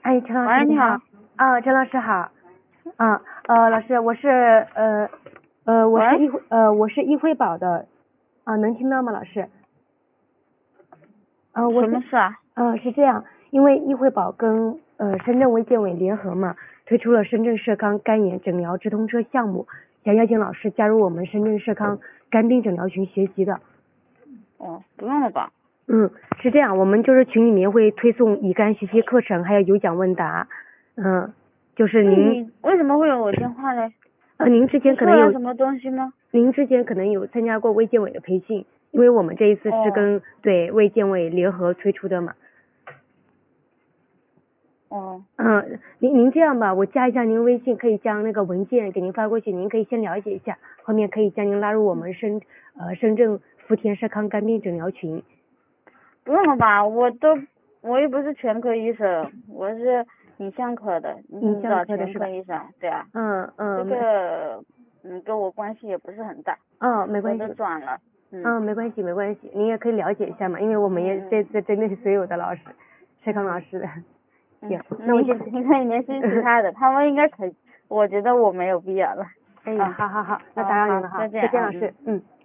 哎，陈老师喂，你好。 啊，陈老师好。老师，我是我是易惠宝的，能听到吗，老师？ 什么事啊？ 是这样，因为易惠宝跟深圳卫健委联合嘛，推出了深圳社康肝炎诊疗直通车项目，想邀请老师加入我们深圳社康肝病诊疗群学习的。 哦，不用了吧？ 是这样，我们就是群里面会推送乙肝学习课程，还有有奖问答。就是你为什么会有我电话嘞？ 您之前可能有什么东西吗？ 您之前可能有参加过卫健委的培训，因为我们这一次是跟对卫健委联合推出的嘛。您这样吧，我加一下您微信，可以将那个文件给您发过去，您可以先了解一下，后面可以将您拉入我们深圳福田社康肝病诊疗群。 不用了吧，我又不是全科医生，我是影像科的，你找全科医生，对啊。这个跟我关系也不是很大。 没关系。 我都转了。 没关系，您也可以了解一下嘛，因为我们也这次针对所有的老师，社康老师的。行，那我你可以联系其他的，他们应该可以，我觉得我没有必要了。 好，那打扰您了哈，再见老师。